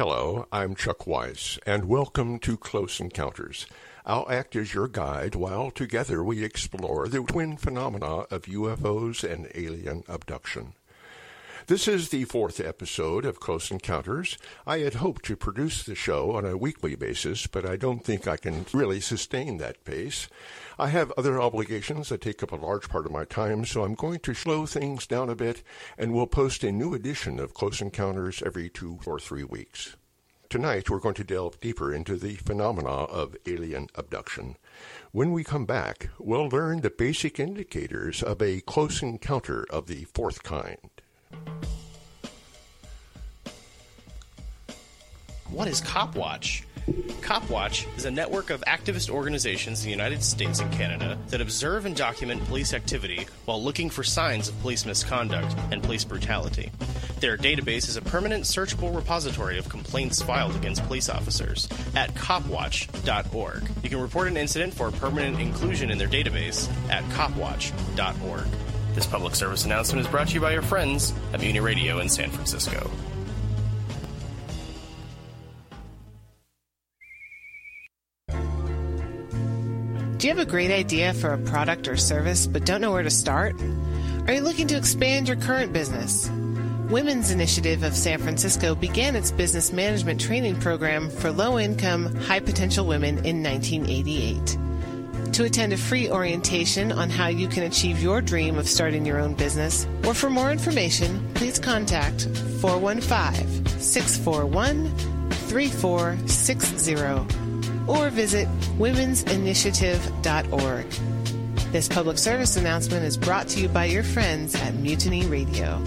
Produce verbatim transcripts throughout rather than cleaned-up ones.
Hello, I'm Chuck Weiss, and welcome to Close Encounters. I'll act as your guide while together we explore the twin phenomena of U F Os and alien abduction. This is the fourth episode of Close Encounters. I had hoped to produce the show on a weekly basis, but I don't think I can really sustain that pace. I have other obligations that take up a large part of my time, so I'm going to slow things down a bit, and we'll post a new edition of Close Encounters every two or three weeks. Tonight, we're going to delve deeper into the phenomena of alien abduction. When we come back, we'll learn the basic indicators of a close encounter of the fourth kind. What is Copwatch? Copwatch is a network of activist organizations in the United States and Canada that observe and document police activity while looking for signs of police misconduct and police brutality. Their database is a permanent searchable repository of complaints filed against police officers at copwatch dot org. You can report an incident for permanent inclusion in their database at copwatch dot org. This public service announcement is brought to you by your friends at Mutiny Radio in San Francisco. Do you have a great idea for a product or service but don't know where to start? Are you looking to expand your current business? Women's Initiative of San Francisco began its business management training program for low-income, high-potential women in nineteen eighty-eight. To attend a free orientation on how you can achieve your dream of starting your own business, or for more information, please contact four one five, six four one, three four six zero or visit womens initiative dot org. This public service announcement is brought to you by your friends at Mutiny Radio.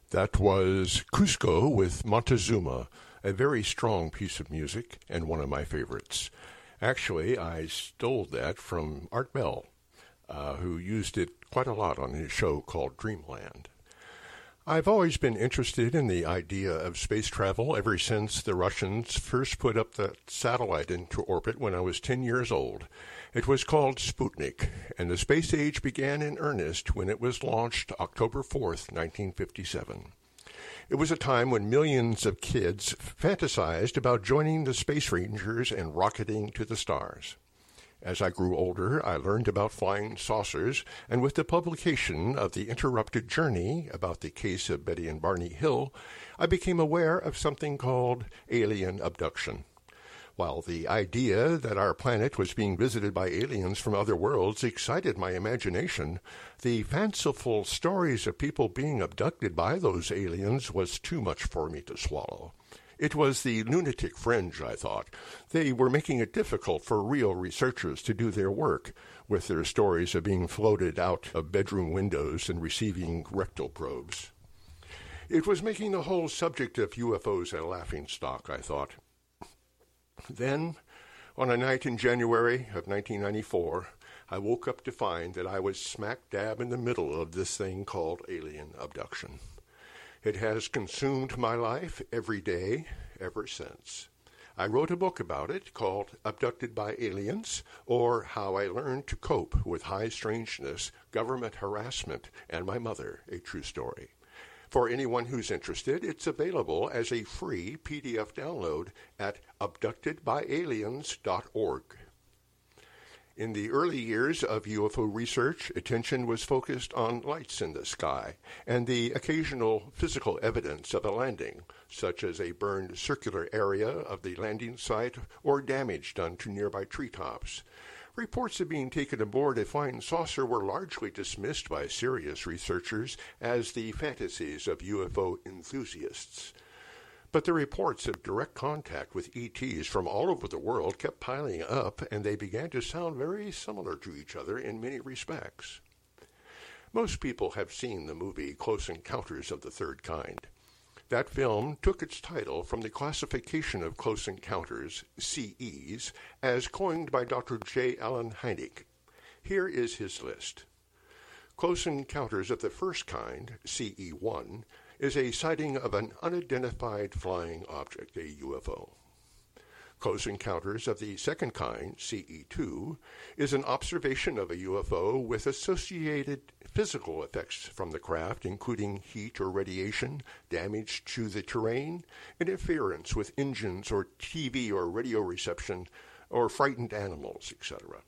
That was Cusco with Montezuma, a very strong piece of music and one of my favorites. Actually, I stole that from Art Bell, uh, who used it quite a lot on his show called Dreamland. I've always been interested in the idea of space travel ever since the Russians first put up the satellite into orbit when I was ten years old. It was called Sputnik, and the space age began in earnest when it was launched October fourth, nineteen fifty-seven. It was a time when millions of kids fantasized about joining the Space Rangers and rocketing to the stars. As I grew older, I learned about flying saucers, and with the publication of The Interrupted Journey about the case of Betty and Barney Hill, I became aware of something called alien abduction. While the idea that our planet was being visited by aliens from other worlds excited my imagination, the fanciful stories of people being abducted by those aliens was too much for me to swallow. It was the lunatic fringe, I thought. They were making it difficult for real researchers to do their work, with their stories of being floated out of bedroom windows and receiving rectal probes. It was making the whole subject of U F Os a laughingstock, I thought. Then, on a night in January of nineteen ninety-four, I woke up to find that I was smack dab in the middle of this thing called alien abduction. It has consumed my life every day ever since. I wrote a book about it called Abducted by Aliens, or How I Learned to Cope with High Strangeness, Government Harassment, and My Mother, a True Story. For anyone who's interested, it's available as a free P D F download at abducted by aliens dot org. In the early years of U F O research, attention was focused on lights in the sky and the occasional physical evidence of a landing, such as a burned circular area of the landing site or damage done to nearby treetops. Reports of being taken aboard a flying saucer were largely dismissed by serious researchers as the fantasies of U F O enthusiasts. But the reports of direct contact with E Ts from all over the world kept piling up, and they began to sound very similar to each other in many respects. Most people have seen the movie Close Encounters of the Third Kind. That film took its title from the classification of close encounters, C Es, as coined by Doctor J. Allen Hynek. Here is his list. Close Encounters of the First Kind, C E one, is a sighting of an unidentified flying object, a U F O. Close Encounters of the Second Kind, C E two, is an observation of a U F O with associated physical effects from the craft, including heat or radiation, damage to the terrain, interference with engines or T V or radio reception, or frightened animals, et cetera.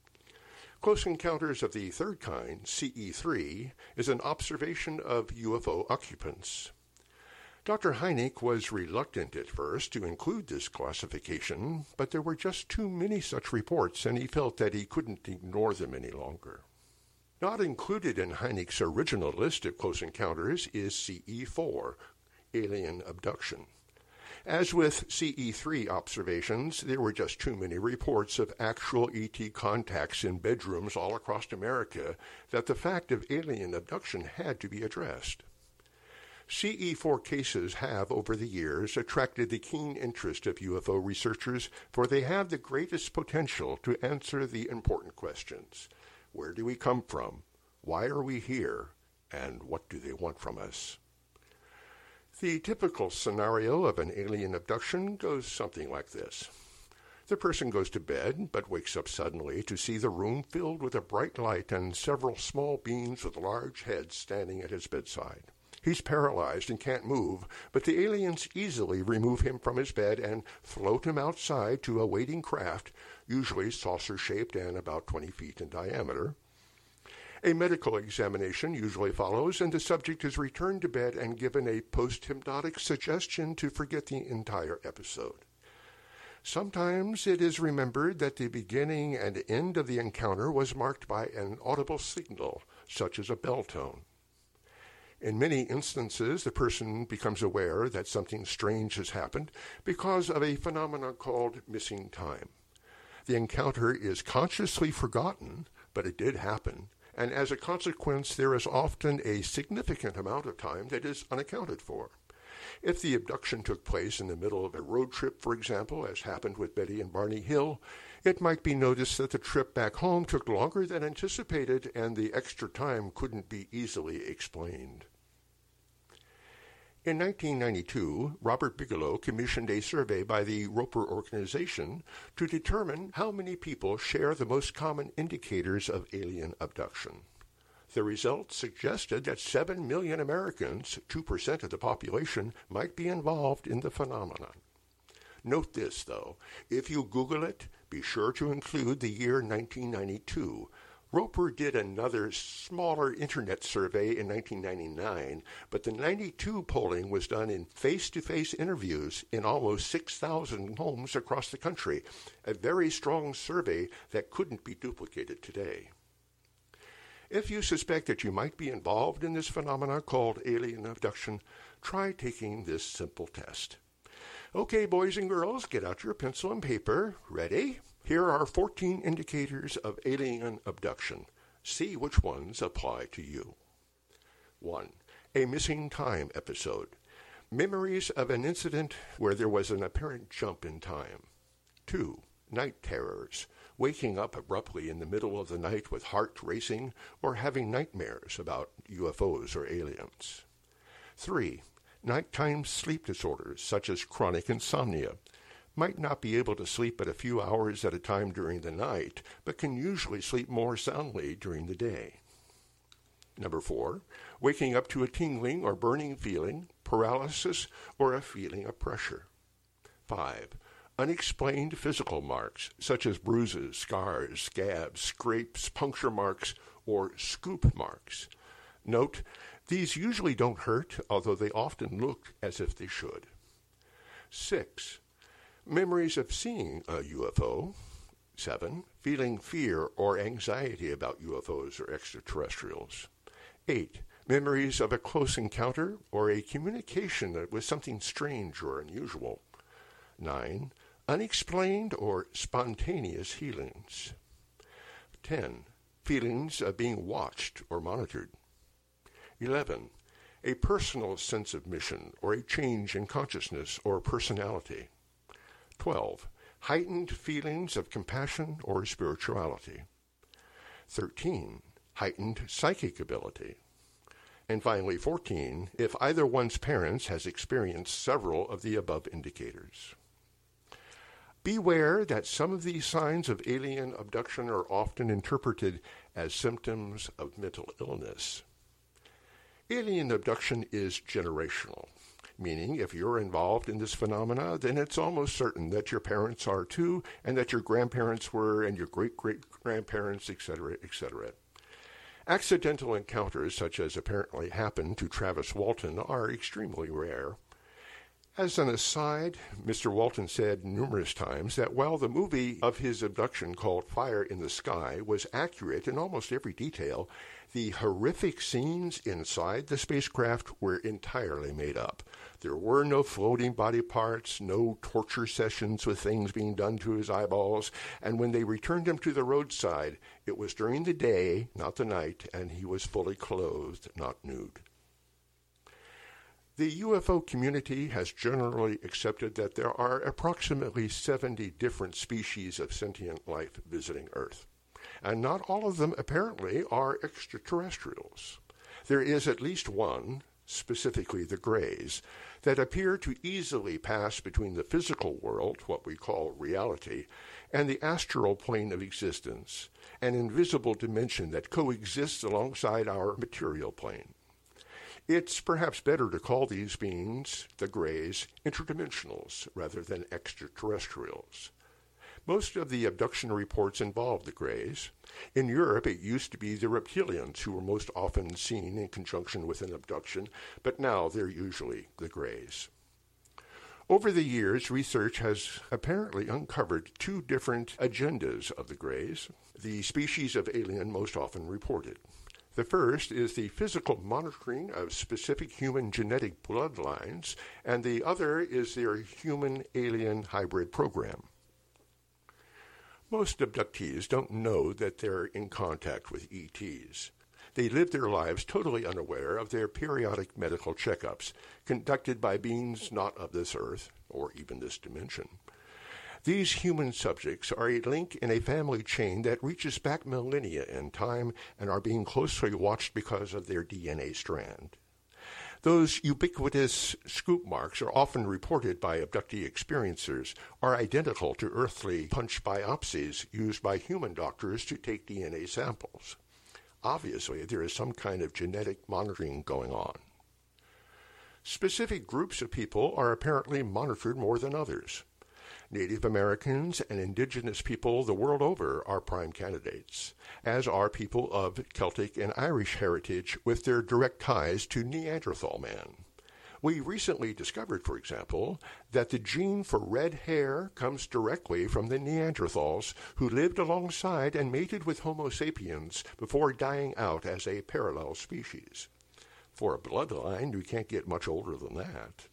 Close Encounters of the Third Kind, C E three, is an observation of U F O occupants. Doctor Hynek was reluctant at first to include this classification, but there were just too many such reports, and he felt that he couldn't ignore them any longer. Not included in Hynek's original list of close encounters is C E four, alien abduction. As with C E three observations, there were just too many reports of actual E T contacts in bedrooms all across America that the fact of alien abduction had to be addressed. C E four cases have, over the years, attracted the keen interest of U F O researchers, for they have the greatest potential to answer the important questions. Where do we come from? Why are we here? And what do they want from us? The typical scenario of an alien abduction goes something like this. The person goes to bed, but wakes up suddenly to see the room filled with a bright light and several small beings with large heads standing at his bedside. He's paralyzed and can't move, but the aliens easily remove him from his bed and float him outside to a waiting craft, usually saucer-shaped and about twenty feet in diameter. A medical examination usually follows, and the subject is returned to bed and given a post-hypnotic suggestion to forget the entire episode. Sometimes it is remembered that the beginning and end of the encounter was marked by an audible signal, such as a bell tone. In many instances, the person becomes aware that something strange has happened because of a phenomenon called missing time. The encounter is consciously forgotten, but it did happen, and as a consequence there is often a significant amount of time that is unaccounted for. If the abduction took place in the middle of a road trip, for example, as happened with Betty and Barney Hill, it might be noticed that the trip back home took longer than anticipated and the extra time couldn't be easily explained. In nineteen ninety-two, Robert Bigelow commissioned a survey by the Roper Organization to determine how many people share the most common indicators of alien abduction. The results suggested that seven million Americans, two percent of the population, might be involved in the phenomenon. Note this, though. If you Google it, be sure to include the year nineteen ninety-two. Roper did another smaller internet survey in nineteen ninety-nine, but the ninety-two polling was done in face-to-face interviews in almost six thousand homes across the country, a very strong survey that couldn't be duplicated today. If you suspect that you might be involved in this phenomenon called alien abduction, try taking this simple test. Okay, boys and girls, get out your pencil and paper. Ready? Here are fourteen indicators of alien abduction. See which ones apply to you. one. A missing time episode. Memories of an incident where there was an apparent jump in time. two. Night terrors. Waking up abruptly in the middle of the night with heart racing or having nightmares about U F Os or aliens. three. Nighttime sleep disorders such as chronic insomnia. Might not be able to sleep but a few hours at a time during the night, but can usually sleep more soundly during the day. Number four, waking up to a tingling or burning feeling, paralysis, or a feeling of pressure. Five, unexplained physical marks, such as bruises, scars, scabs, scrapes, puncture marks, or scoop marks. Note, these usually don't hurt, although they often look as if they should. Six, memories of seeing a U F O. Seven, feeling fear or anxiety about U F Os or extraterrestrials. Eight, memories of a close encounter or a communication that was something strange or unusual. Nine, unexplained or spontaneous healings. Ten, feelings of being watched or monitored. Eleven, a personal sense of mission or a change in consciousness or personality. Twelve, heightened feelings of compassion or spirituality. Thirteen, heightened psychic ability. And finally, fourteen, if either one's parents has experienced several of the above indicators. Beware that some of these signs of alien abduction are often interpreted as symptoms of mental illness. Alien abduction is generational, meaning if you're involved in this phenomena, then it's almost certain that your parents are too, and that your grandparents were, and your great-great-grandparents, et cetera, et cetera. Accidental encounters, such as apparently happened to Travis Walton, are extremely rare. As an aside, Mister Walton said numerous times that while the movie of his abduction called Fire in the Sky was accurate in almost every detail, the horrific scenes inside the spacecraft were entirely made up. There were no floating body parts, no torture sessions with things being done to his eyeballs, and when they returned him to the roadside, it was during the day, not the night, and he was fully clothed, not nude. The U F O community has generally accepted that there are approximately seventy different species of sentient life visiting Earth, and not all of them apparently are extraterrestrials. There is at least one, specifically the Greys, that appear to easily pass between the physical world, what we call reality, and the astral plane of existence, an invisible dimension that coexists alongside our material plane. It's perhaps better to call these beings, the Greys, interdimensionals rather than extraterrestrials. Most of the abduction reports involve the Greys. In Europe, it used to be the reptilians who were most often seen in conjunction with an abduction, but now they're usually the Greys. Over the years, research has apparently uncovered two different agendas of the Greys, the species of alien most often reported. The first is the physical monitoring of specific human genetic bloodlines, and the other is their human-alien hybrid program. Most abductees don't know that they're in contact with E Ts. They live their lives totally unaware of their periodic medical checkups, conducted by beings not of this earth, or even this dimension. These human subjects are a link in a family chain that reaches back millennia in time and are being closely watched because of their D N A strand. Those ubiquitous scoop marks are often reported by abductee experiencers, are identical to earthly punch biopsies used by human doctors to take D N A samples. Obviously, there is some kind of genetic monitoring going on. Specific groups of people are apparently monitored more than others. Native Americans and indigenous people the world over are prime candidates, as are people of Celtic and Irish heritage with their direct ties to Neanderthal man. We recently discovered, for example, that the gene for red hair comes directly from the Neanderthals who lived alongside and mated with Homo sapiens before dying out as a parallel species. For a bloodline, you can't get much older than that.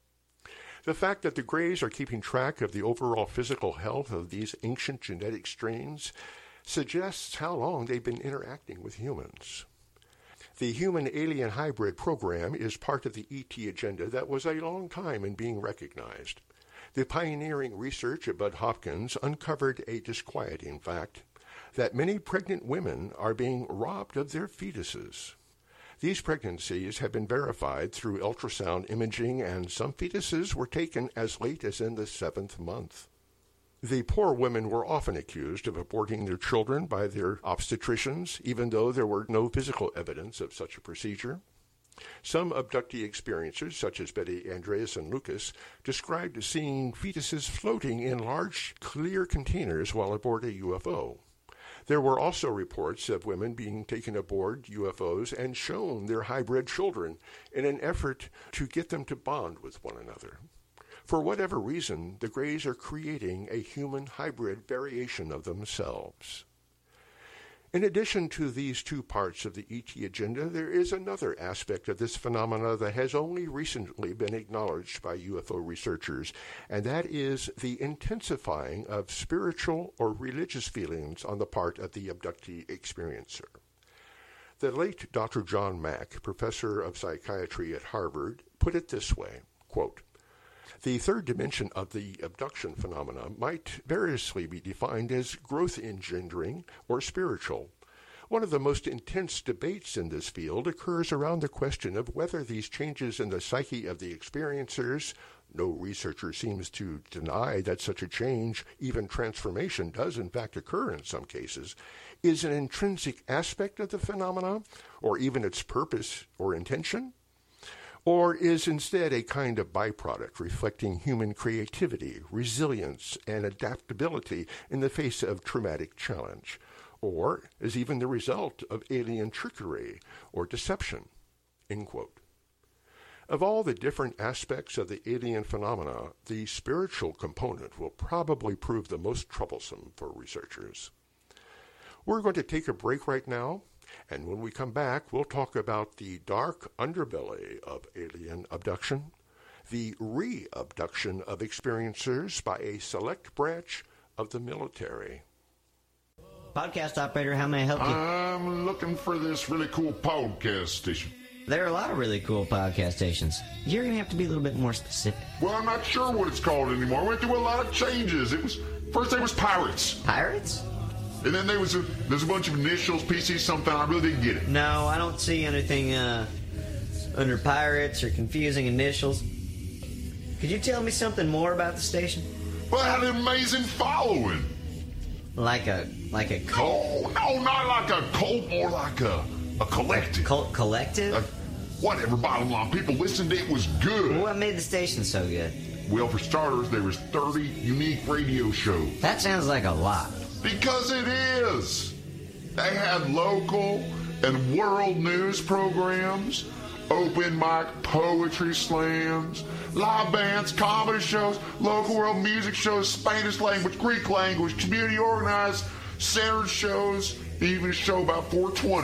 The fact that the Greys are keeping track of the overall physical health of these ancient genetic strains suggests how long they've been interacting with humans. The human-alien hybrid program is part of the E T agenda that was a long time in being recognized. The pioneering research at Bud Hopkins uncovered a disquieting fact that many pregnant women are being robbed of their fetuses. These pregnancies have been verified through ultrasound imaging, and some fetuses were taken as late as in the seventh month. The poor women were often accused of aborting their children by their obstetricians, even though there were no physical evidence of such a procedure. Some abductee experiencers, such as Betty Andreasen Lucas, described seeing fetuses floating in large, clear containers while aboard a U F O. There were also reports of women being taken aboard U F Os and shown their hybrid children in an effort to get them to bond with one another. For whatever reason, the Greys are creating a human hybrid variation of themselves. In addition to these two parts of the E T agenda, there is another aspect of this phenomena that has only recently been acknowledged by U F O researchers, and that is the intensifying of spiritual or religious feelings on the part of the abductee experiencer. The late Doctor John Mack, professor of psychiatry at Harvard, put it this way, quote, "The third dimension of the abduction phenomena might variously be defined as growth-engendering or spiritual. One of the most intense debates in this field occurs around the question of whether these changes in the psyche of the experiencers — no researcher seems to deny that such a change, even transformation, does in fact occur in some cases — is an intrinsic aspect of the phenomena, or even its purpose or intention, or is instead a kind of byproduct reflecting human creativity, resilience, and adaptability in the face of traumatic challenge, or is even the result of alien trickery or deception." End quote. Of all the different aspects of the alien phenomena, the spiritual component will probably prove the most troublesome for researchers. We're going to take a break right now, and when we come back, we'll talk about the dark underbelly of alien abduction, the re-abduction of experiencers by a select branch of the military. Podcast operator, how may I help you? I'm looking for this really cool podcast station. There are a lot of really cool podcast stations. You're going to have to be a little bit more specific. Well, I'm not sure what it's called anymore. I went through a lot of changes. It was first there was Pirates. Pirates? And then there was a, there's a bunch of initials, P C something. I really didn't get it. No, I don't see anything uh, under Pirates or confusing initials. Could you tell me something more about the station? Well, it had an amazing following. Like a like a cult? No, no, not like a cult, more like a, a collective. Cult collective? Uh, whatever, bottom line. People listened, it was good. Well, what made the station so good? Well, for starters, there was thirty unique radio shows. That sounds like a lot. Because it is. They had local and world news programs, open mic poetry slams, live bands, comedy shows, local world music shows, Spanish language, Greek language, community organized, centered shows, even a show about four twenty.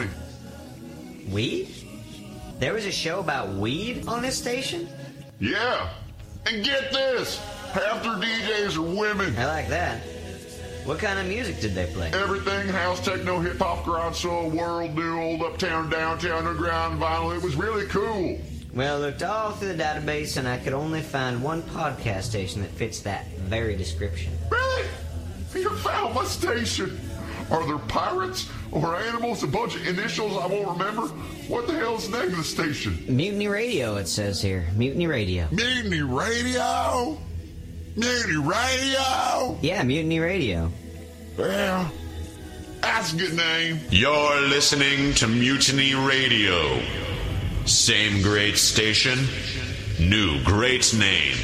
Weed? There was a show about weed on this station? Yeah. And get this, half their D Js are women. I like that. What kind of music did they play? Everything, house, techno, hip-hop, garage, soul, world, new, old, uptown, downtown, underground, vinyl. It was really cool. Well, I looked all through the database, and I could only find one podcast station that fits that very description. Really? You found my station. Are there pirates or animals, a bunch of initials I won't remember? What the hell's the name of the station? Mutiny Radio, it says here. Mutiny Radio. Mutiny Radio? Mutiny Radio? Yeah, Mutiny Radio. Well, that's a good name. You're listening to Mutiny Radio. Same great station, new great name.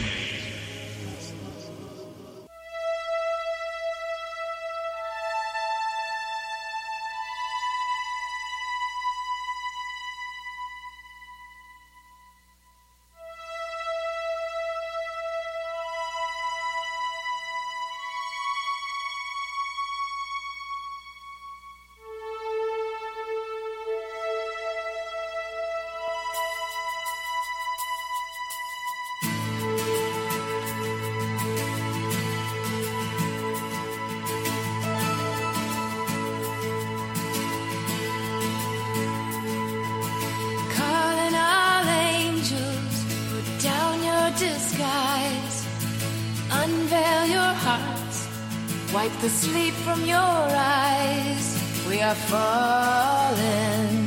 Wipe the sleep from your eyes. We are falling,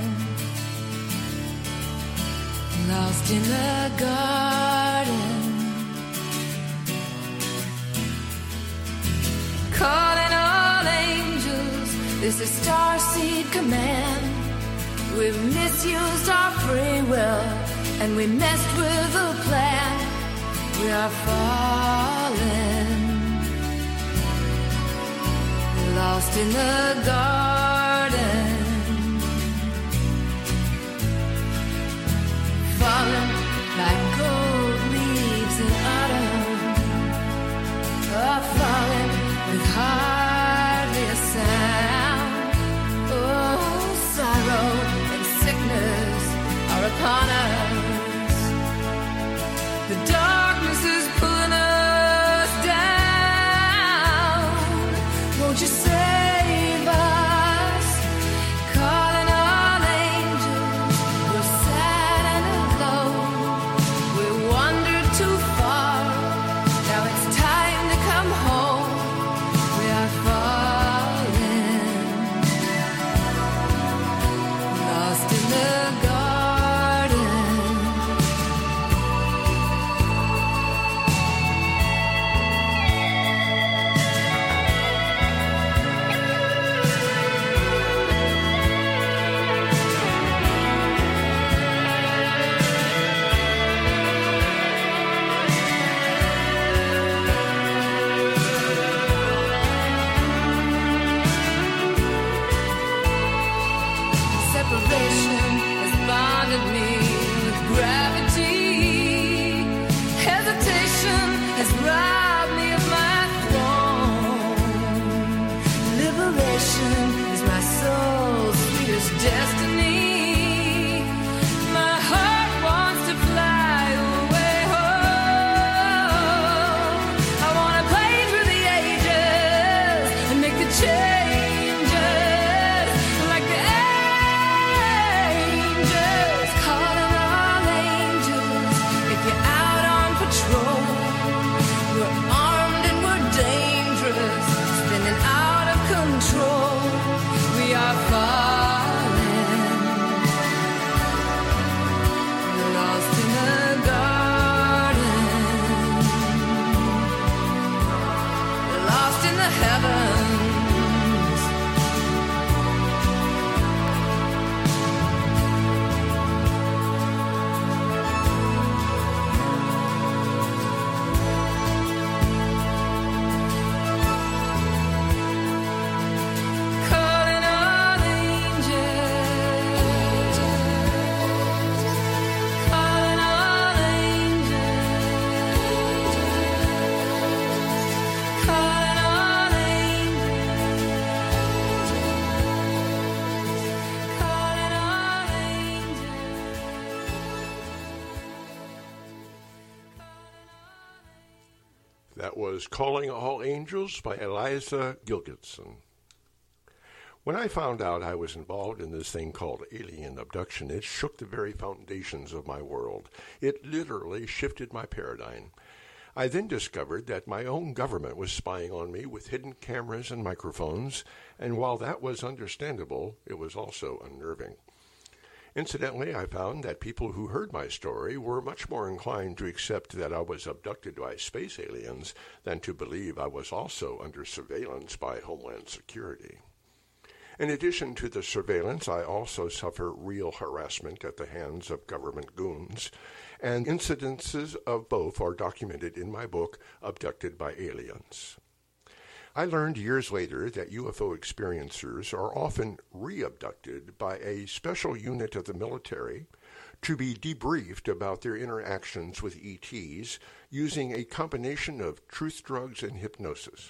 lost in the garden, calling all angels. This is Starseed Command. We've misused our free will, and we messed with the plan. We are falling, lost in the garden, fallen like gold leaves in autumn, oh, falling with hardly a sound. Oh, sorrow and sickness are upon us. The darkness is pulling us down. Won't you save us? That was Calling All Angels by Eliza Gilgitson. When I found out I was involved in this thing called alien abduction, it shook the very foundations of my world. It literally shifted my paradigm. I then discovered that my own government was spying on me with hidden cameras and microphones, and while that was understandable, it was also unnerving. Incidentally, I found that people who heard my story were much more inclined to accept that I was abducted by space aliens than to believe I was also under surveillance by Homeland Security. In addition to the surveillance, I also suffer real harassment at the hands of government goons, and incidences of both are documented in my book, Abducted by Aliens. I learned years later that U F O experiencers are often re-abducted by a special unit of the military to be debriefed about their interactions with E Ts using a combination of truth drugs and hypnosis.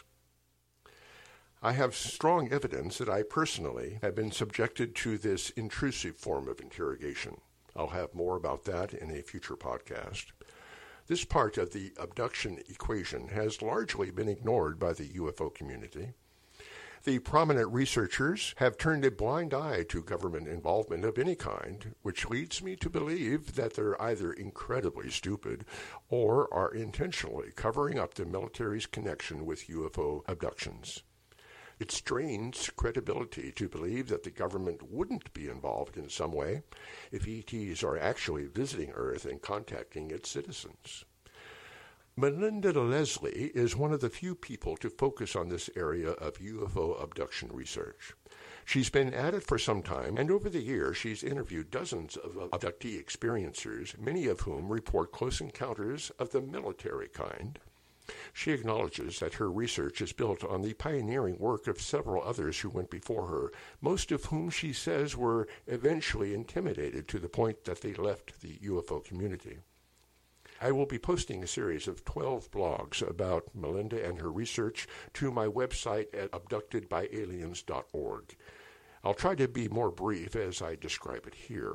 I have strong evidence that I personally have been subjected to this intrusive form of interrogation. I'll have more about that in a future podcast. This part of the abduction equation has largely been ignored by the U F O community. The prominent researchers have turned a blind eye to government involvement of any kind, which leads me to believe that they're either incredibly stupid or are intentionally covering up the military's connection with U F O abductions. It strains credibility to believe that the government wouldn't be involved in some way if E Ts are actually visiting Earth and contacting its citizens. Melinda Leslie is one of the few people to focus on this area of U F O abduction research. She's been at it for some time, and over the years she's interviewed dozens of abductee experiencers, many of whom report close encounters of the military kind. She acknowledges that her research is built on the pioneering work of several others who went before her, most of whom she says were eventually intimidated to the point that they left the U F O community. I will be posting a series of twelve blogs about Melinda and her research to my website at abducted by aliens dot org. I'll try to be more brief as I describe it here.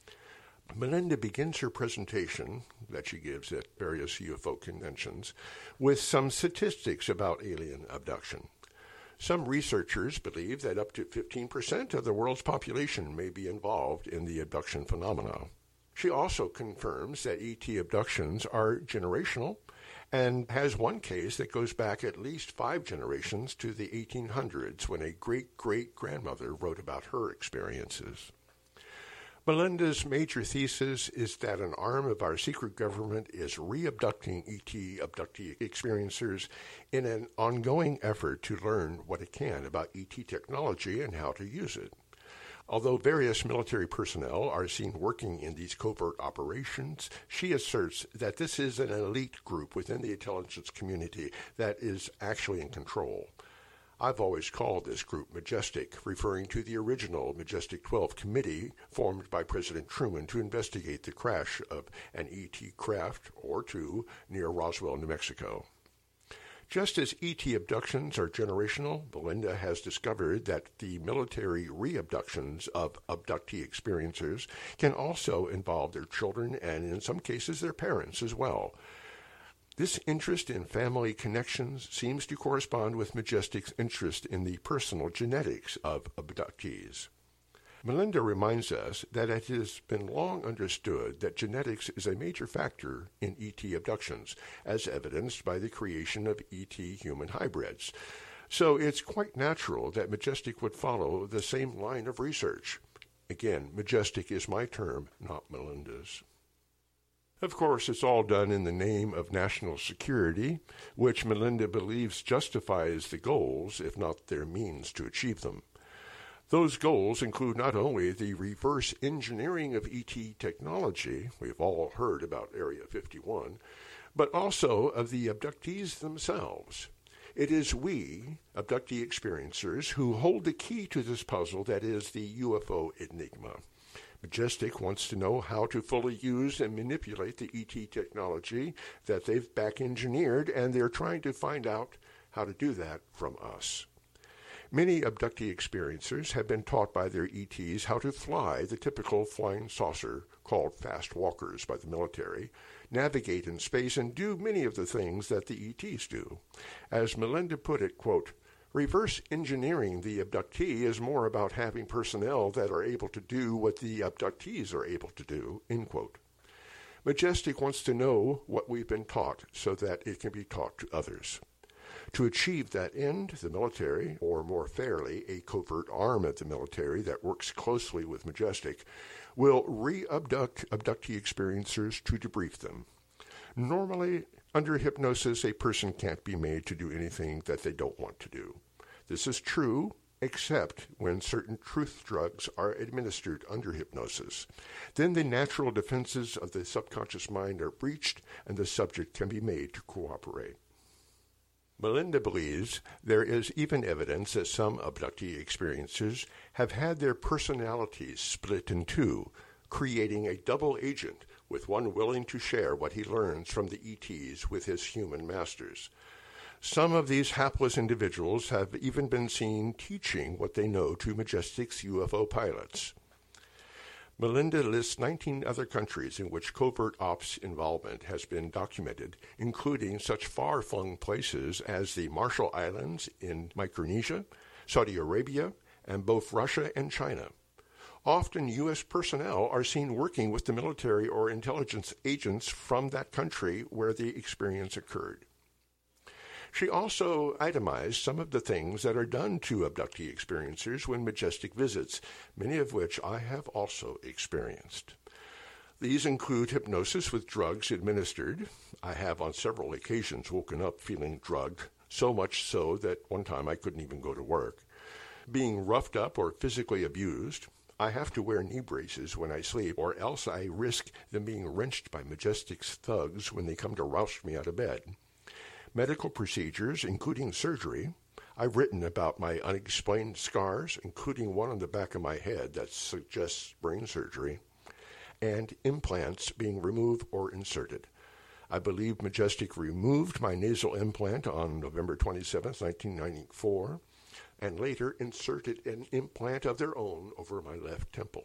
Melinda begins her presentation that she gives at various U F O conventions with some statistics about alien abduction. Some researchers believe that up to fifteen percent of the world's population may be involved in the abduction phenomena. She also confirms that E T abductions are generational and has one case that goes back at least five generations to the eighteen hundreds when a great-great-grandmother wrote about her experiences. Melinda's major thesis is that an arm of our secret government is re-abducting E T abductee experiencers in an ongoing effort to learn what it can about E T technology and how to use it. Although various military personnel are seen working in these covert operations, she asserts that this is an elite group within the intelligence community that is actually in control. I've always called this group Majestic, referring to the original Majestic twelve committee formed by President Truman to investigate the crash of an E T craft or two near Roswell, New Mexico. Just as E T abductions are generational, Melinda has discovered that the military re-abductions of abductee experiencers can also involve their children and, in some cases, their parents as well. This interest in family connections seems to correspond with Majestic's interest in the personal genetics of abductees. Melinda reminds us that it has been long understood that genetics is a major factor in E T abductions, as evidenced by the creation of E T human hybrids. So it's quite natural that Majestic would follow the same line of research. Again, Majestic is my term, not Melinda's. Of course, it's all done in the name of national security, which Melinda believes justifies the goals, if not their means to achieve them. Those goals include not only the reverse engineering of E T technology, we've all heard about Area fifty-one, but also of the abductees themselves. It is we, abductee experiencers, who hold the key to this puzzle that is the U F O enigma. Majestic wants to know how to fully use and manipulate the E T technology that they've back-engineered, and they're trying to find out how to do that from us. Many abductee experiencers have been taught by their E Ts how to fly the typical flying saucer, called fast walkers by the military, navigate in space, and do many of the things that the E Ts do. As Melinda put it, quote, reverse engineering the abductee is more about having personnel that are able to do what the abductees are able to do, end quote. Majestic wants to know what we've been taught so that it can be taught to others. To achieve that end, the military, or more fairly, a covert arm of the military that works closely with Majestic, will re-abduct abductee experiencers to debrief them. Normally, under hypnosis, a person can't be made to do anything that they don't want to do. This is true, except when certain truth drugs are administered under hypnosis. Then the natural defenses of the subconscious mind are breached, and the subject can be made to cooperate. Melinda believes there is even evidence that some abductee experiencers have had their personalities split in two, creating a double agent with one willing to share what he learns from the E Ts with his human masters. Some of these hapless individuals have even been seen teaching what they know to Majestic's U F O pilots. Melinda lists nineteen other countries in which covert ops involvement has been documented, including such far-flung places as the Marshall Islands in Micronesia, Saudi Arabia, and both Russia and China. Often U S personnel are seen working with the military or intelligence agents from that country where the experience occurred. She also itemized some of the things that are done to abductee experiencers when Majestic visits, many of which I have also experienced. These include hypnosis with drugs administered. I have on several occasions woken up feeling drugged, so much so that one time I couldn't even go to work. Being roughed up or physically abused. I have to wear knee braces when I sleep, or else I risk them being wrenched by Majestic's thugs when they come to roust me out of bed. Medical procedures, including surgery. I've written about my unexplained scars, including one on the back of my head that suggests brain surgery, and implants being removed or inserted. I believe Majestic removed my nasal implant on November twenty-seventh, nineteen ninety-four, and later inserted an implant of their own over my left temple.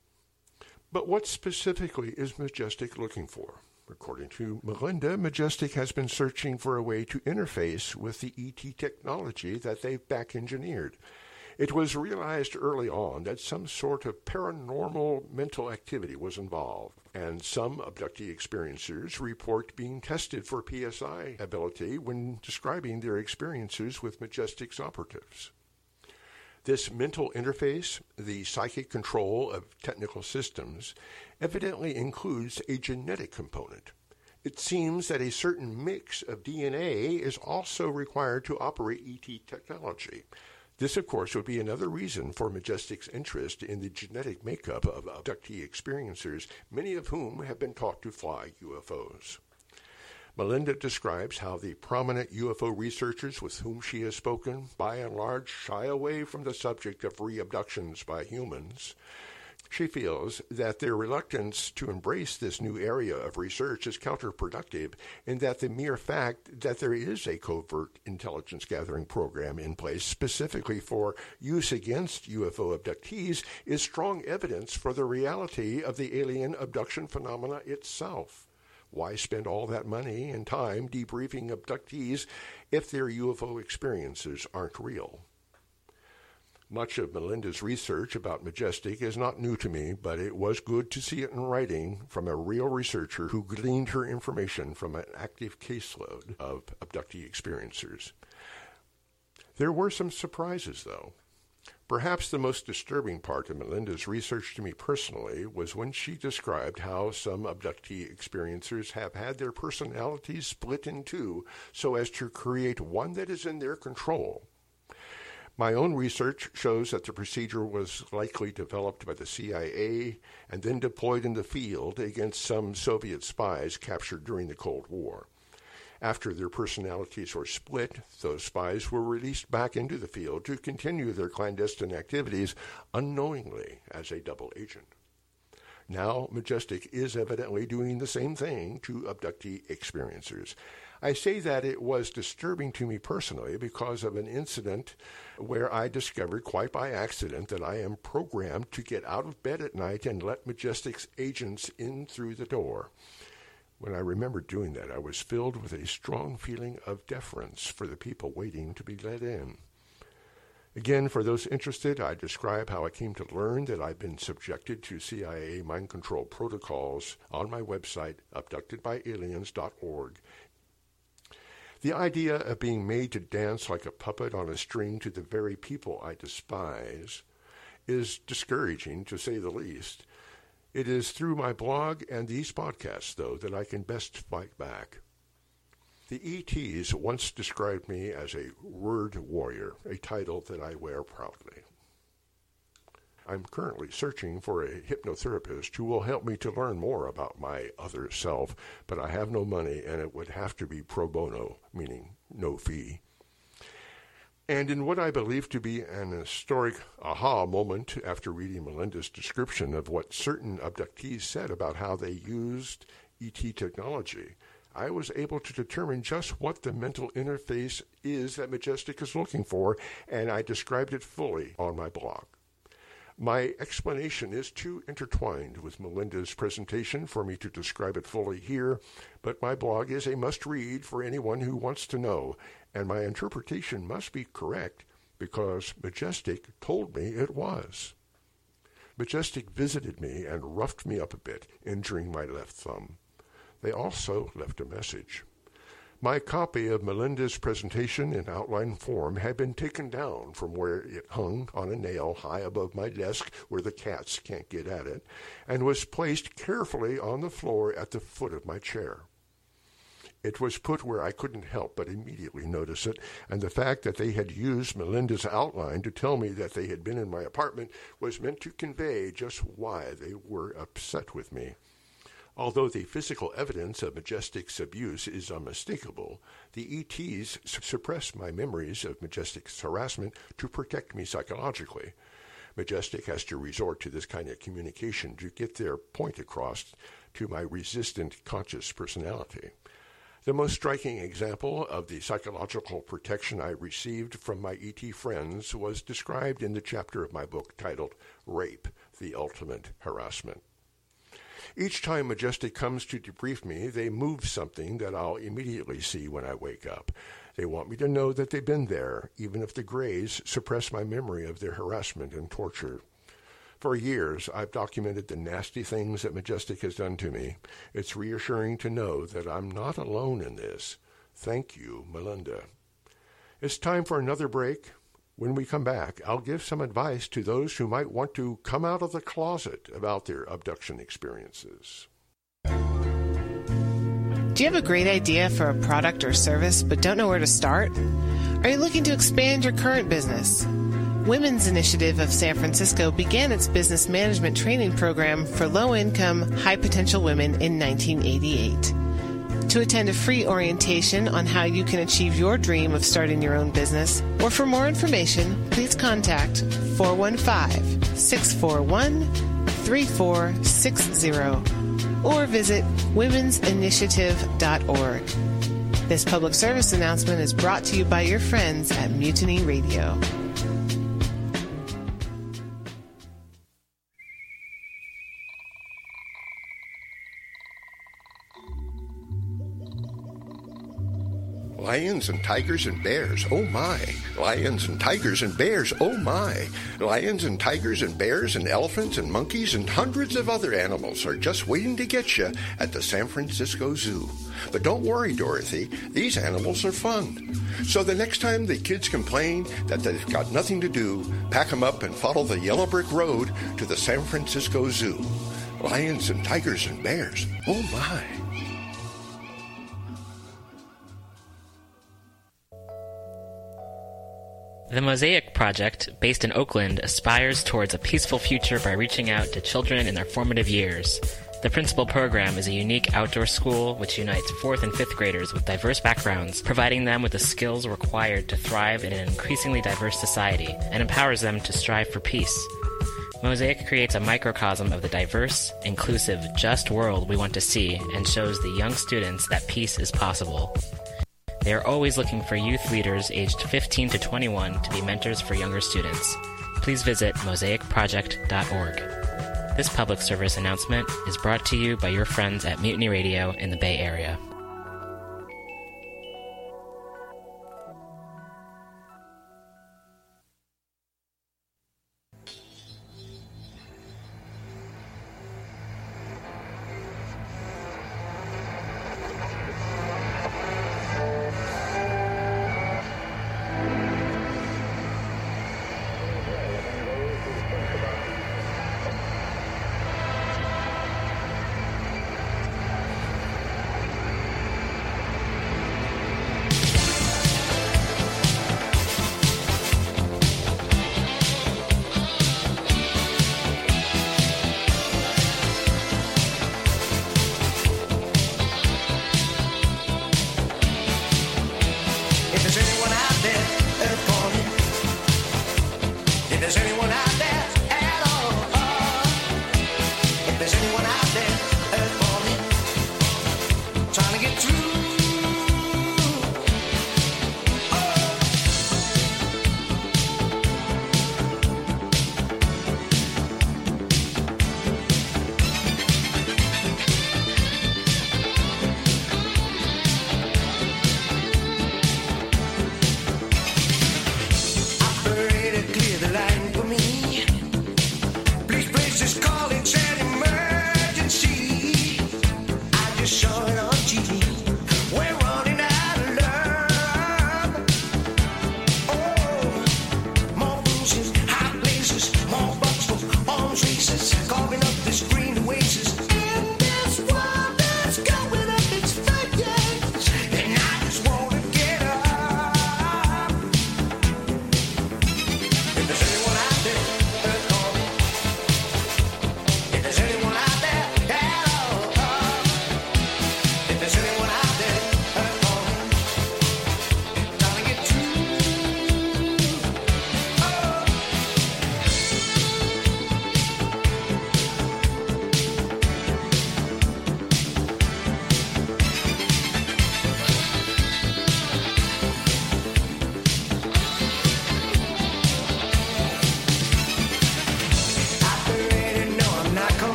But what specifically is Majestic looking for? According to Melinda, Majestic has been searching for a way to interface with the E T technology that they've back-engineered. It was realized early on that some sort of paranormal mental activity was involved, and some abductee experiencers report being tested for P S I ability when describing their experiences with Majestic's operatives. This mental interface, the psychic control of technical systems, evidently includes a genetic component. It seems that a certain mix of D N A is also required to operate E T technology. This, of course, would be another reason for Majestic's interest in the genetic makeup of abductee experiencers, many of whom have been taught to fly U F Os. Melinda describes how the prominent U F O researchers with whom she has spoken, by and large, shy away from the subject of re-abductions by humans. She feels that their reluctance to embrace this new area of research is counterproductive, in that the mere fact that there is a covert intelligence gathering program in place specifically for use against U F O abductees is strong evidence for the reality of the alien abduction phenomena itself. Why spend all that money and time debriefing abductees if their U F O experiences aren't real? Much of Melinda's research about Majestic is not new to me, but it was good to see it in writing from a real researcher who gleaned her information from an active caseload of abductee experiencers. There were some surprises, though. Perhaps the most disturbing part of Melinda's research to me personally was when she described how some abductee experiencers have had their personalities split in two so as to create one that is in their control. My own research shows that the procedure was likely developed by the C I A and then deployed in the field against some Soviet spies captured during the Cold War. After their personalities were split, those spies were released back into the field to continue their clandestine activities unknowingly as a double agent. Now, Majestic is evidently doing the same thing to abductee experiencers. I say that it was disturbing to me personally because of an incident where I discovered quite by accident that I am programmed to get out of bed at night and let Majestic's agents in through the door. When I remembered doing that, I was filled with a strong feeling of deference for the people waiting to be let in. Again, for those interested, I describe how I came to learn that I've been subjected to C I A mind control protocols on my website, abducted by aliens dot org. The idea of being made to dance like a puppet on a string to the very people I despise is discouraging, to say the least. It is through my blog and these podcasts, though, that I can best fight back. The E Ts once described me as a word warrior, a title that I wear proudly. I'm currently searching for a hypnotherapist who will help me to learn more about my other self, but I have no money and it would have to be pro bono, meaning no fee. And in what I believe to be an historic aha moment after reading Melinda's description of what certain abductees said about how they used E T technology, I was able to determine just what the mental interface is that Majestic is looking for, and I described it fully on my blog. My explanation is too intertwined with Melinda's presentation for me to describe it fully here, but my blog is a must-read for anyone who wants to know, and my interpretation must be correct because Majestic told me it was. Majestic visited me and roughed me up a bit, injuring my left thumb. They also left a message. My copy of Melinda's presentation in outline form had been taken down from where it hung on a nail high above my desk where the cats can't get at it, and was placed carefully on the floor at the foot of my chair. It was put where I couldn't help but immediately notice it, and the fact that they had used Melinda's outline to tell me that they had been in my apartment was meant to convey just why they were upset with me. Although the physical evidence of Majestic's abuse is unmistakable, the E Ts suppress my memories of Majestic's harassment to protect me psychologically. Majestic has to resort to this kind of communication to get their point across to my resistant conscious personality. The most striking example of the psychological protection I received from my E T friends was described in the chapter of my book titled Rape, the Ultimate Harassment. Each time Majestic comes to debrief me, they move something that I'll immediately see when I wake up. They want me to know that they've been there, even if the grays suppress my memory of their harassment and torture. For years, I've documented the nasty things that Majestic has done to me. It's reassuring to know that I'm not alone in this. Thank you, Melinda. It's time for another break. When we come back, I'll give some advice to those who might want to come out of the closet about their abduction experiences. Do you have a great idea for a product or service but don't know where to start? Are you looking to expand your current business? Women's Initiative of San Francisco began its business management training program for low-income, high-potential women in nineteen eighty-eight. To attend a free orientation on how you can achieve your dream of starting your own business, or for more information, please contact four one five, six four one, three four six zero or visit womens initiative dot org. This public service announcement is brought to you by your friends at Mutiny Radio. Lions and tigers and bears, oh my. Lions and tigers and bears, oh my. Lions and tigers and bears and elephants and monkeys and hundreds of other animals are just waiting to get you at the San Francisco Zoo. But don't worry, Dorothy, these animals are fun. So the next time the kids complain that they've got nothing to do, pack them up and follow the yellow brick road to the San Francisco Zoo. Lions and tigers and bears, oh my. The Mosaic Project, based in Oakland, aspires towards a peaceful future by reaching out to children in their formative years. The principal program is a unique outdoor school which unites fourth and fifth graders with diverse backgrounds, providing them with the skills required to thrive in an increasingly diverse society, and empowers them to strive for peace. Mosaic creates a microcosm of the diverse, inclusive, just world we want to see and shows the young students that peace is possible. They are always looking for youth leaders aged fifteen to twenty-one to be mentors for younger students. Please visit mosaic project dot org. This public service announcement is brought to you by your friends at Mutiny Radio in the Bay Area.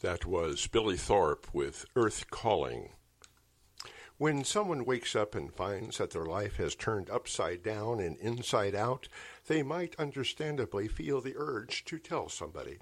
That was Billy Thorpe with Earth Calling. When someone wakes up and finds that their life has turned upside down and inside out, they might understandably feel the urge to tell somebody.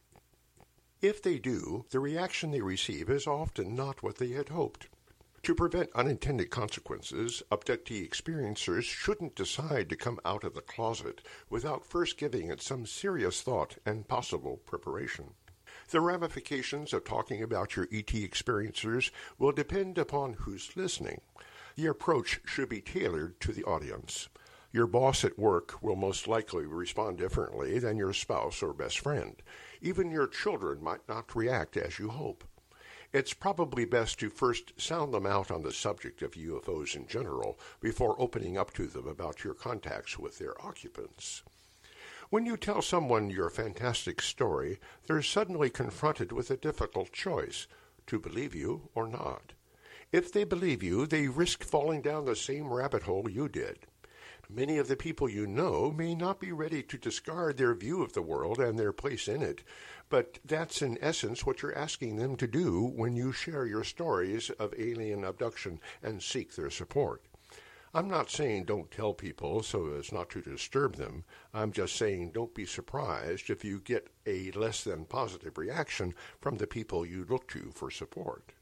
If they do, the reaction they receive is often not what they had hoped. To prevent unintended consequences, abductee experiencers shouldn't decide to come out of the closet without first giving it some serious thought and possible preparation. The ramifications of talking about your E T experiencers will depend upon who's listening. The approach should be tailored to the audience. Your boss at work will most likely respond differently than your spouse or best friend. Even your children might not react as you hope. It's probably best to first sound them out on the subject of U F Os in general before opening up to them about your contacts with their occupants. When you tell someone your fantastic story, they're suddenly confronted with a difficult choice, to believe you or not. If they believe you, they risk falling down the same rabbit hole you did. Many of the people you know may not be ready to discard their view of the world and their place in it, but that's in essence what you're asking them to do when you share your stories of alien abduction and seek their support. I'm not saying don't tell people so as not to disturb them. I'm just saying don't be surprised if you get a less than positive reaction from the people you look to for support.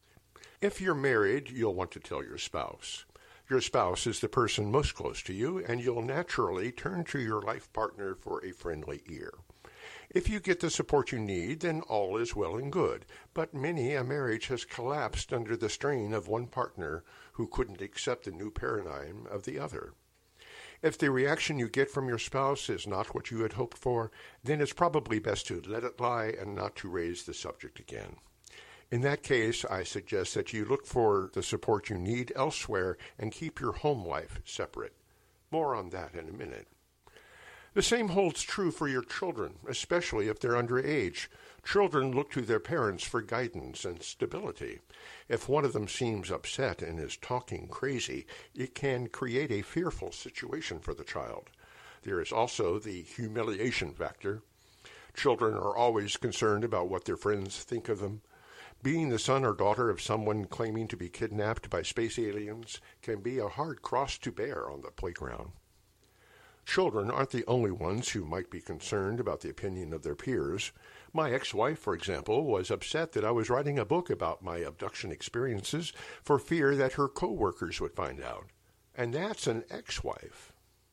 If you're married, you'll want to tell your spouse. Your spouse is the person most close to you, and you'll naturally turn to your life partner for a friendly ear. If you get the support you need, then all is well and good, but many a marriage has collapsed under the strain of one partner who couldn't accept the new paradigm of the other. If the reaction you get from your spouse is not what you had hoped for, then it's probably best to let it lie and not to raise the subject again. In that case, I suggest that you look for the support you need elsewhere and keep your home life separate. More on that in a minute. The same holds true for your children, especially if they're underage. Children look to their parents for guidance and stability. If one of them seems upset and is talking crazy, it can create a fearful situation for the child. There is also the humiliation factor. Children are always concerned about what their friends think of them. Being the son or daughter of someone claiming to be kidnapped by space aliens can be a hard cross to bear on the playground. Children aren't the only ones who might be concerned about the opinion of their peers. My ex-wife, for example, was upset that I was writing a book about my abduction experiences for fear that her co-workers would find out. And that's an ex-wife.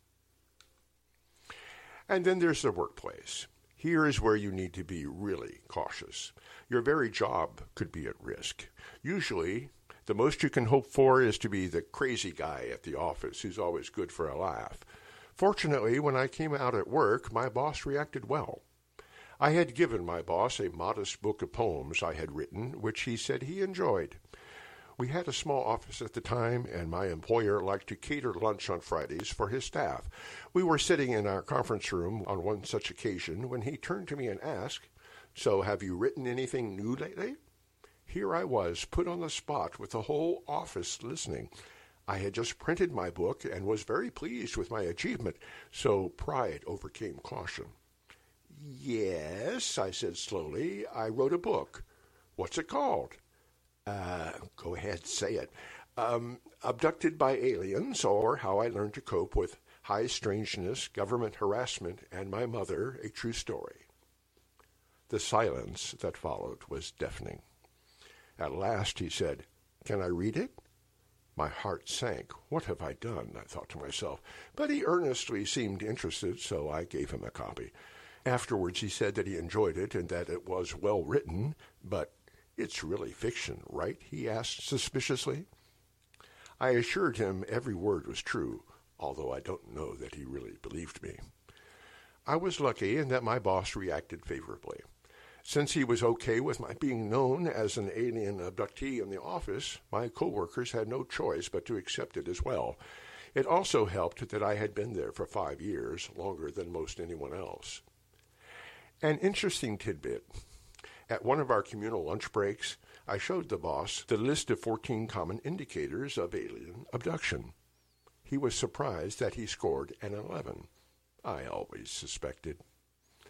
And then there's the workplace. Here is where you need to be really cautious. Your very job could be at risk. Usually, the most you can hope for is to be the crazy guy at the office who's always good for a laugh. Fortunately, when I came out at work, my boss reacted well. I had given my boss a modest book of poems I had written, which he said he enjoyed. We had a small office at the time, and my employer liked to cater lunch on Fridays for his staff. We were sitting in our conference room on one such occasion when he turned to me and asked, "So have you written anything new lately?" Here I was, put on the spot with the whole office listening. I had just printed my book and was very pleased with my achievement, so pride overcame caution. "Yes," I said slowly, "I wrote a book." "What's it called?" Uh, go ahead, say it. Um, Abducted by Aliens, or How I Learned to Cope with High Strangeness, Government Harassment, and My Mother, a True Story. The silence that followed was deafening. At last he said, "Can I read it?" My heart sank. What have I done? I thought to myself. But he earnestly seemed interested, so I gave him a copy. Afterwards he said that he enjoyed it and that it was well written, but "It's really fiction, right?" he asked suspiciously. I assured him every word was true, although I don't know that he really believed me. I was lucky in that my boss reacted favorably. Since he was okay with my being known as an alien abductee in the office, my co-workers had no choice but to accept it as well. It also helped that I had been there for five years, longer than most anyone else. An interesting tidbit. At one of our communal lunch breaks, I showed the boss the list of fourteen common indicators of alien abduction. He was surprised that he scored an eleven. I always suspected.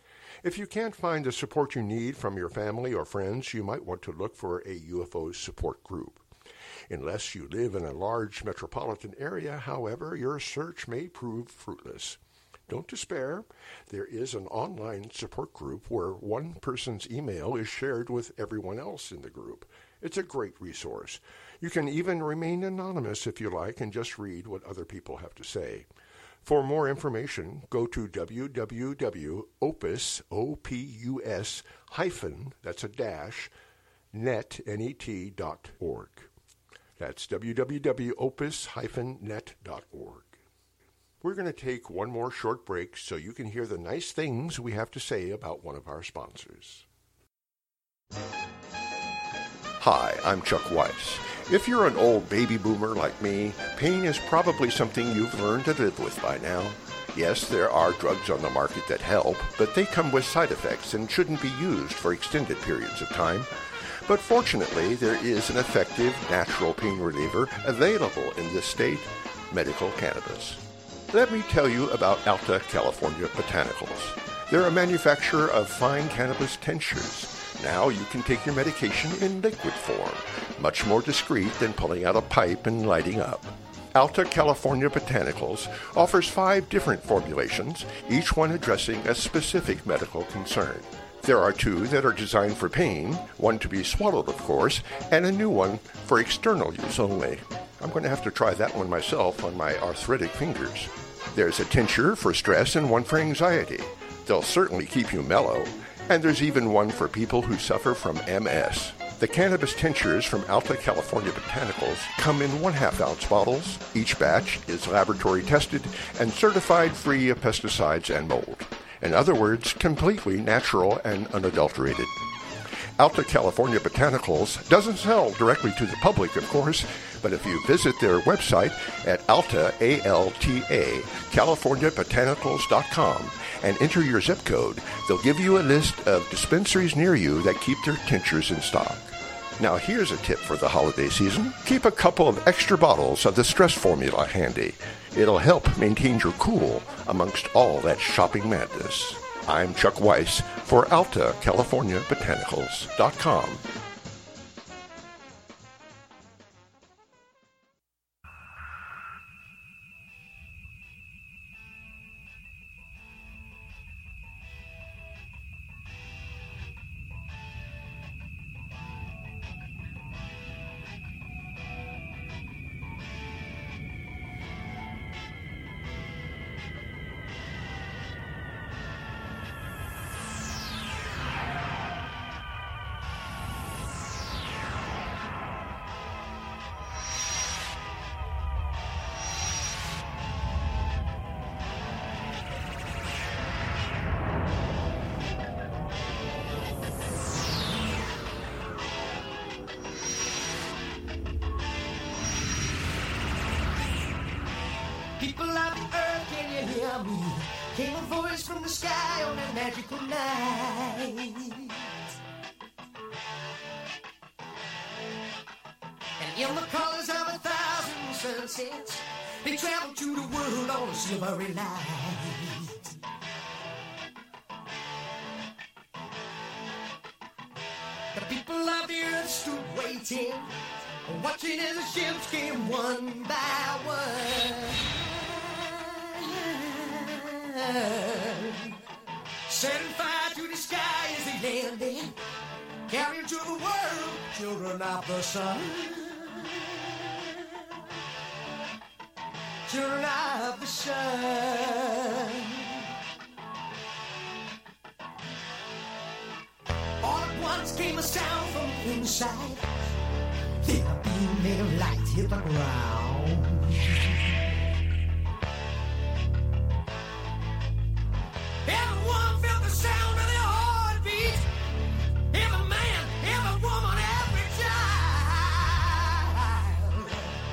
If you can't find the support you need from your family or friends, you might want to look for a U F O support group. Unless you live in a large metropolitan area, however, your search may prove fruitless. Don't despair. There is an online support group where one person's email is shared with everyone else in the group. It's a great resource. You can even remain anonymous if you like and just read what other people have to say. For more information, go to w w w dot opus, O P U S, hyphen, that's a dash, net, N E T, dot org. That's w w w dot opus dash net dot org. We're going to take one more short break so you can hear the nice things we have to say about one of our sponsors. Hi, I'm Chuck Weiss. If you're an old baby boomer like me, pain is probably something you've learned to live with by now. Yes, there are drugs on the market that help, but they come with side effects and shouldn't be used for extended periods of time. But fortunately, there is an effective natural pain reliever available in this state, medical cannabis. Let me tell you about Alta California Botanicals. They're a manufacturer of fine cannabis tinctures. Now you can take your medication in liquid form, much more discreet than pulling out a pipe and lighting up. Alta California Botanicals offers five different formulations, each one addressing a specific medical concern. There are two that are designed for pain, one to be swallowed, of course, and a new one for external use only. I'm going to have to try that one myself on my arthritic fingers. There's a tincture for stress and one for anxiety. They'll certainly keep you mellow. And there's even one for people who suffer from M S. The cannabis tinctures from Alta California Botanicals come in one-half-ounce bottles. Each batch is laboratory tested and certified free of pesticides and mold. In other words, completely natural and unadulterated. Alta California Botanicals doesn't sell directly to the public, of course, but if you visit their website at alta, A L T A, california botanicals dot com and enter your zip code, they'll give you a list of dispensaries near you that keep their tinctures in stock. Now here's a tip for the holiday season. Keep a couple of extra bottles of the stress formula handy. It'll help maintain your cool amongst all that shopping madness. I'm Chuck Weiss for alta california botanicals dot com. People of the earth, can you hear me? Came a voice from the sky on a magical night. And in the colors of a thousand sunsets, they traveled to the world on a silvery light. The people of the earth stood waiting, watching as the ships came one by one. Setting fire to the sky as they landed, carrying to the world children of the sun. Children of the sun. All at once came a sound from inside. Then a beam made of light hit the ground. Everyone felt the sound of their heartbeat. Every man, every woman, every child.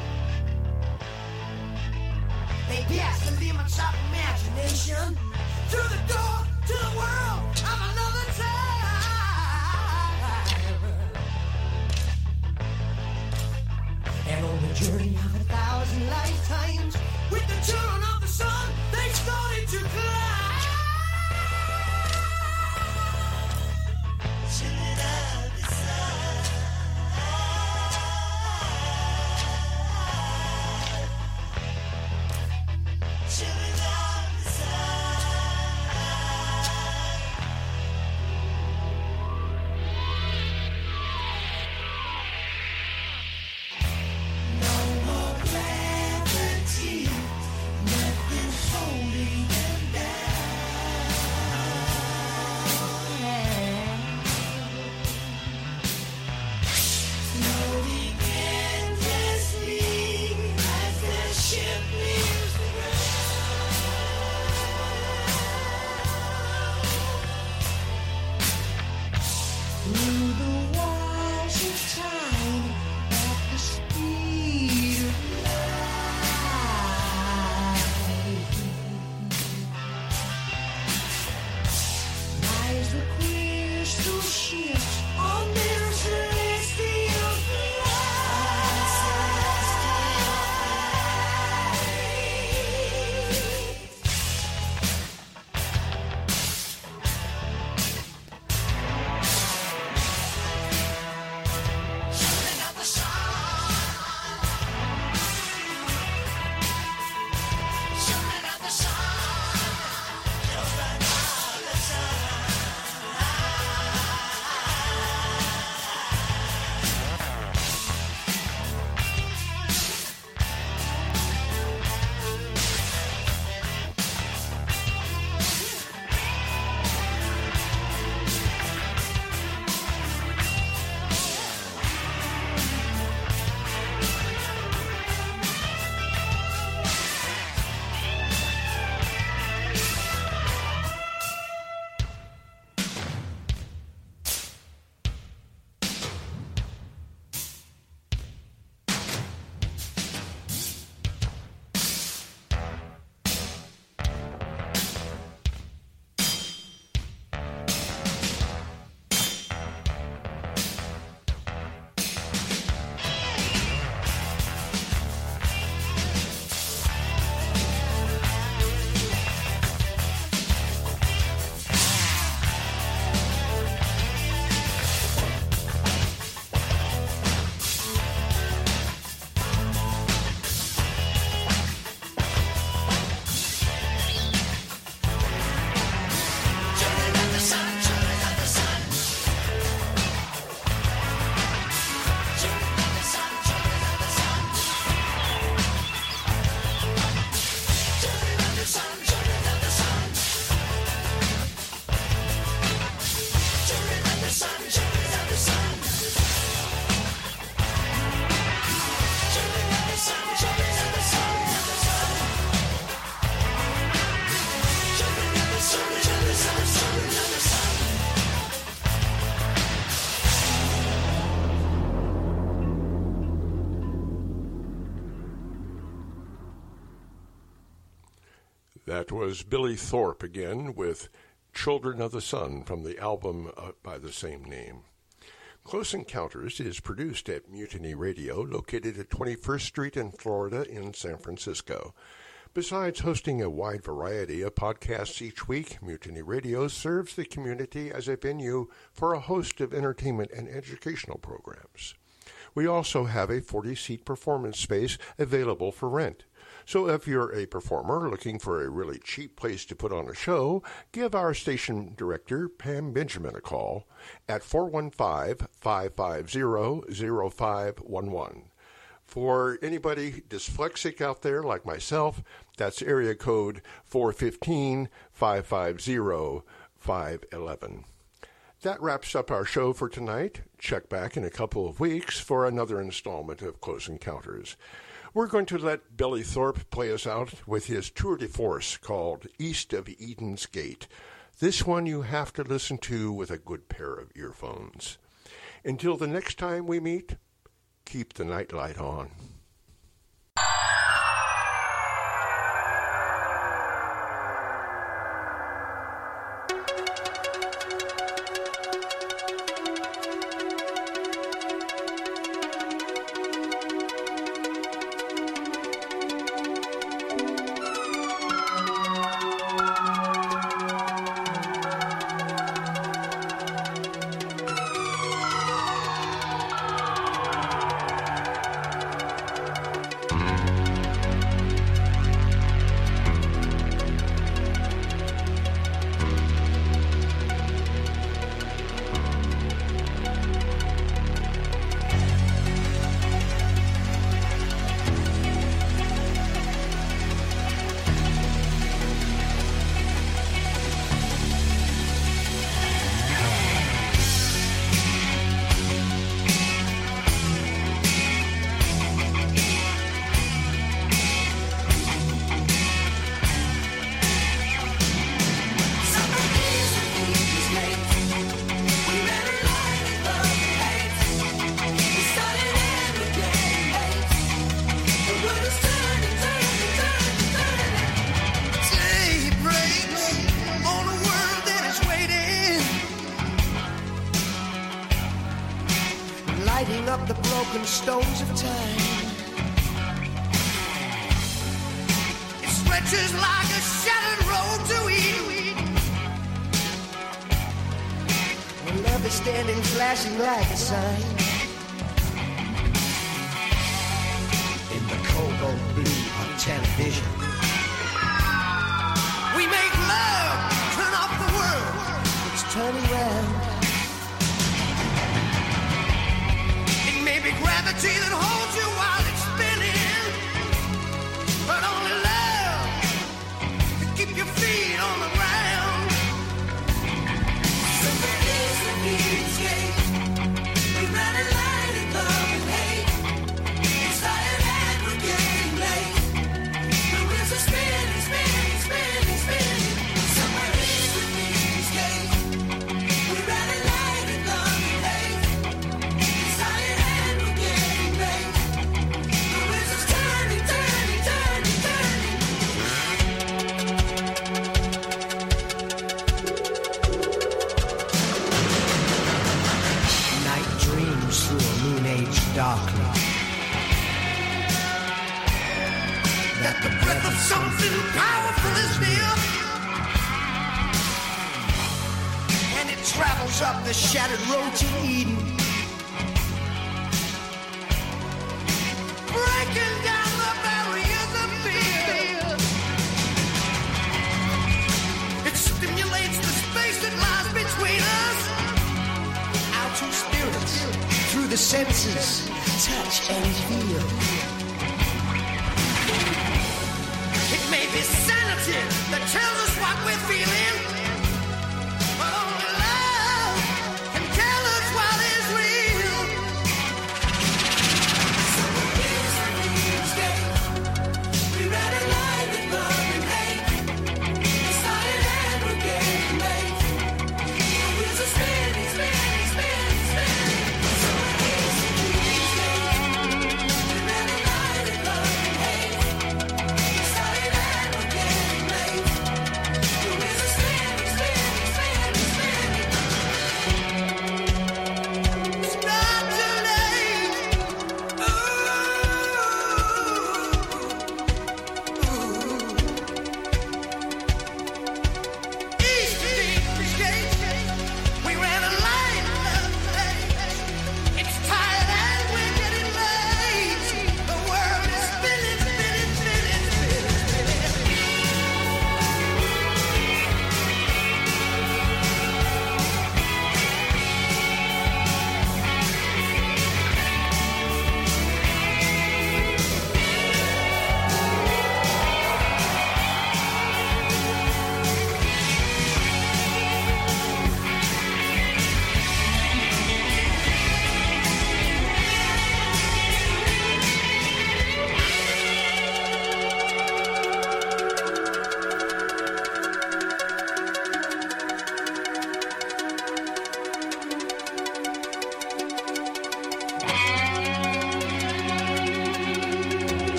They passed the limits of imagination through the door to the world of another time. And on the journey of a thousand lifetimes, with the children of the sun, they started to climb. That was Billy Thorpe again with Children of the Sun from the album uh, by the same name. Close Encounters is produced at Mutiny Radio, located at twenty-first Street in Florida in San Francisco. Besides hosting a wide variety of podcasts each week, Mutiny Radio serves the community as a venue for a host of entertainment and educational programs. We also have a forty-seat performance space available for rent. So if you're a performer looking for a really cheap place to put on a show, give our station director, Pam Benjamin, a call at four one five, five five zero, zero five one one. For anybody dyslexic out there like myself, that's area code four one five, five five zero, five one one. That wraps up our show for tonight. Check back in a couple of weeks for another installment of Close Encounters. We're going to let Billy Thorpe play us out with his tour de force called East of Eden's Gate. This one you have to listen to with a good pair of earphones. Until the next time we meet, keep the nightlight on. Stones of time. It stretches like a shattered road to Eden, where love is standing flashing like a sign in the cobalt blue of television. We make love turn off the world. It's turning round. Maybe gravity that holds you while it's spinning, but only love can keep your feet on the ground. Somebody's the Eden's Gate. We run a line of love and hate. It's started and we're getting late. The wheels are spinning, spinning, spinning, spinning. Somewhere is the Eden's Gate. We run a line of love and hate. It's started. Darkly, that the breath of something powerful is near, and it travels up the shattered road to Eden, breaking down the barriers of fear. It stimulates the space that lies between us, our two spirits. Through the senses, touch and feel. It may be sanity that tells